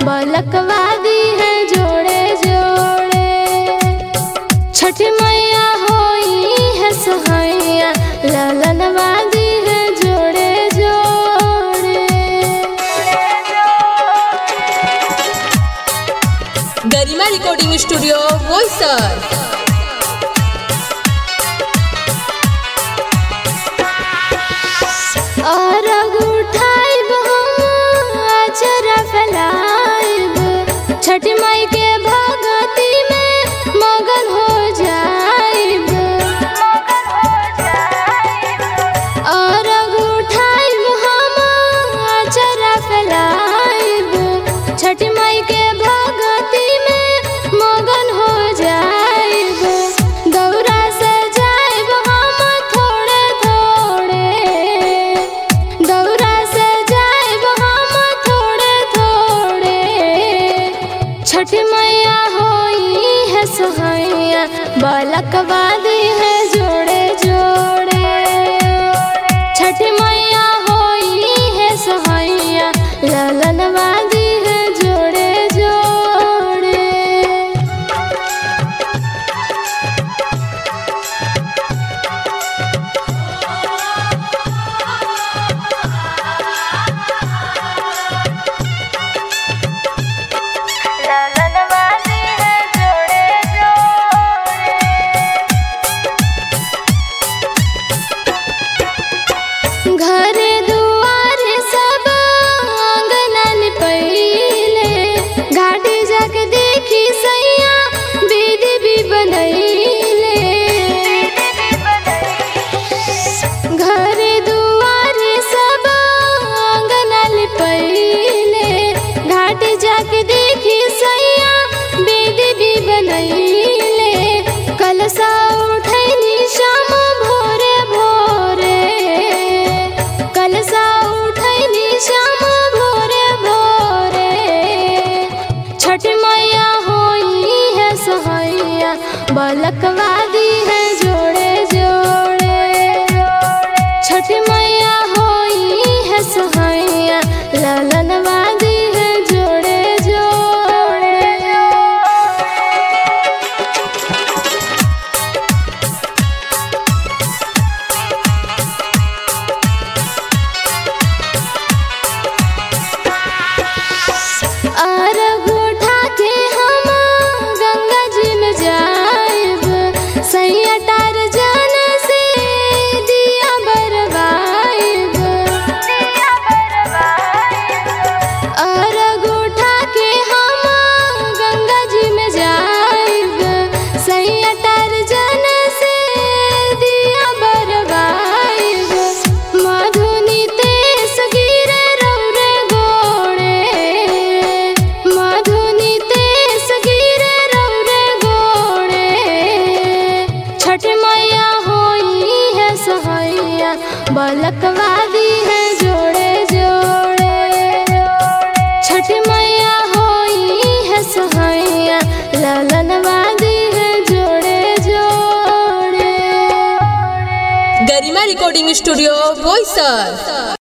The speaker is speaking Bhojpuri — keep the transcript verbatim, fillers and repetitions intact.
बलकवादी है जोड़े जोड़े। छठ मैया होई है सहाइया, ललनवादी है जोड़े जोड़े। Garima recording studio Boisar. और उठाइब हम अचरा फैलाइब, छठ माई के भगती में मगन हो जाइब। और उठाइब हम अचरा फैलाइब, छठ माई के भगती में मगन हो जाइब। दौरा से जाइब हम थोड़े थोड़े, दौरा से जाइब हम थोड़े थोड़े। छठ मैया होई है सहाइया, बलकवादी है जोड़े जोड़े। छठ मैया होई है सहाइया, ललनवादी है जोड़े जोड़े। ललनवादी है जोड़े जोड़े। घरे दुआरे सब आंगना लिपैले, घाटी जाके देखी सैया विधि भी बनैले। घरे दुआरे सब आंगना लिपैले, घाटी जाके देखी सैया विधि भी बनैले। कलशा उठैनी शाम भोरे भोरे, कलशा उठैनी शाम भोरे भोरे। छठ मैया होई है सहाइया, बलकवादी है जोड़े जोड़े। छठ मैया होई है सहाइया, ललनवादी है जोड़े जोड़े। अर्घ उठा के हम गंगा जी में जाइब, सैया टारजन से दिया बरवाइब। अर्घ उठा के हम गंगा जी में जाइब, सैया टारजन से दिया बरवाइब। मधुनी तेस गिरे रौरे गोड़े, मधुनी तेस गिरे रौरे गोड़े। छठ मैया होई है सहाइया, बलकवादी है जोड़े जोड़े। छठ मैया होई है सहाइया, ललनवादी है जोड़े जोड़े। Garima recording studio Boisar.